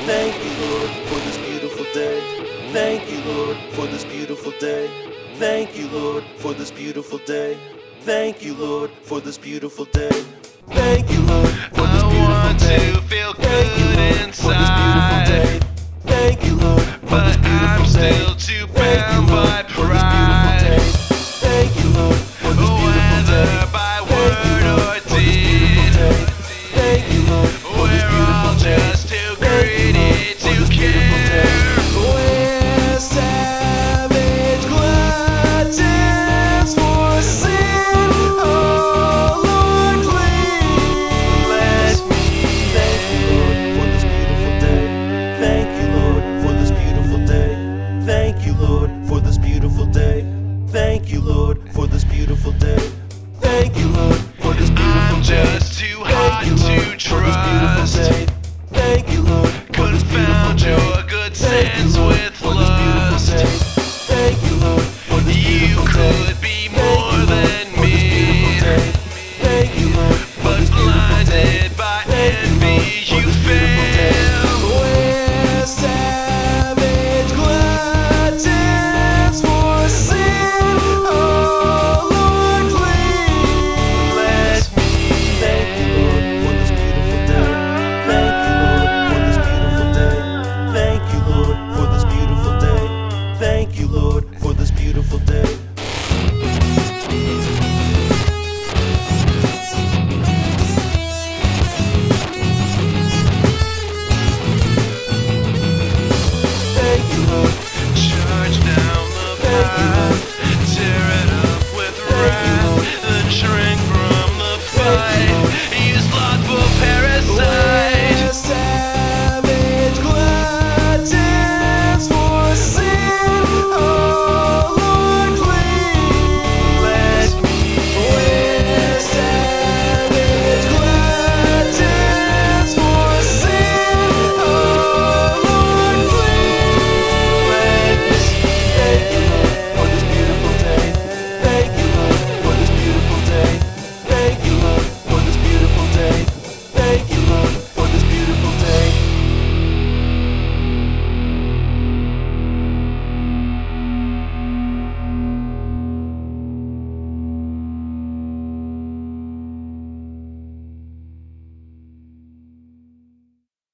Thank you, Lord, for this beautiful day. Thank you, Lord, for this beautiful day. Thank you, Lord, for this beautiful day. Thank you, Lord, for this beautiful day. Thank you, Lord, for this beautiful day. I want to feel Thank you, good Lord, for this beautiful inside, day. Thank you, Lord, for this but beautiful I'm day. still